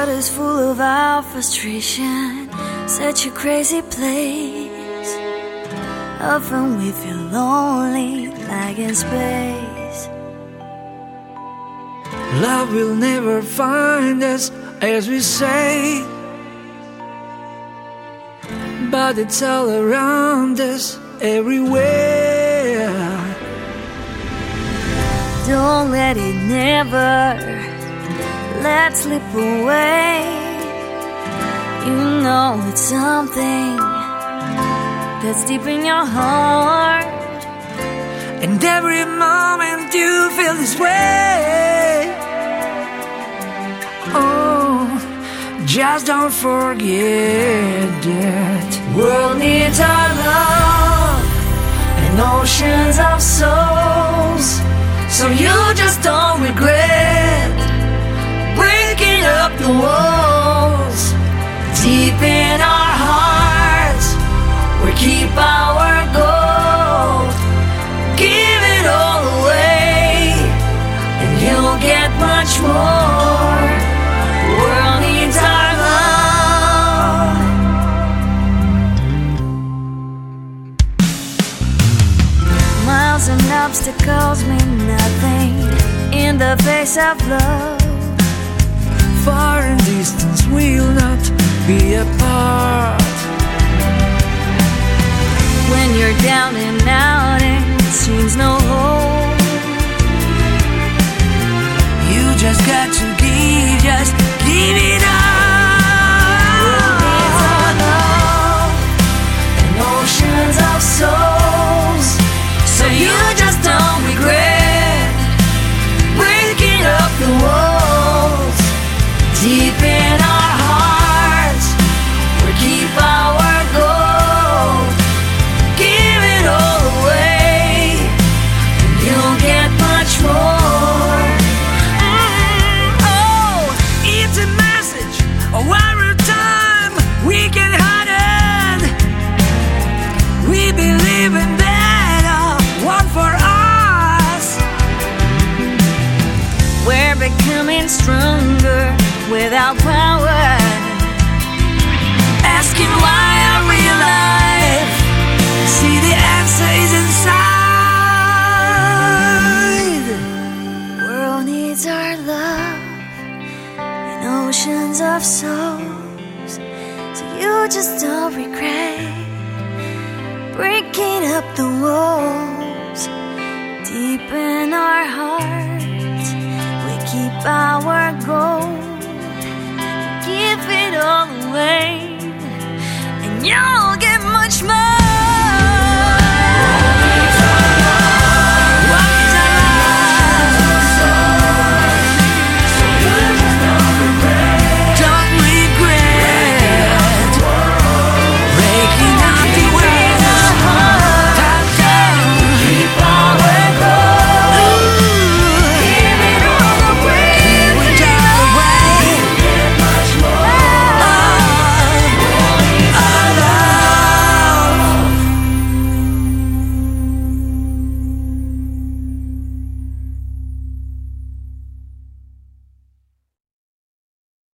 world is full of our frustration, such a crazy place. Often we feel lonely, like in space. Love will never find us, as we say, but it's all around us, everywhere. Don't let it never let slip away. You know it's something that's deep in your heart, and every moment you feel this way. Oh, just don't forget that world needs our love and oceans of souls. So you just don't regret breaking up the walls. Deep in our hearts, we keep our gold. Give it all away, and you'll get much more. The world needs our love. Miles and obstacles mean nothing in the face of love. Far and distance will not be apart. When you're down and out and it seems no hope, you just got to give it up. World needs our love and oceans of souls. So you just don't regret breaking up the walls. Deep in our hearts, we keep our gold. Give it all away, and you'll get much more. Oh, it's a message of every time we can hide it. We believe in that one for us. We're becoming stronger without power. Asking why are we alive? See, the answer is inside. World needs our love and oceans of souls. So you just don't regret breaking up the walls. Deep in our hearts, we keep our gold. Give it all away, and you'll get much more.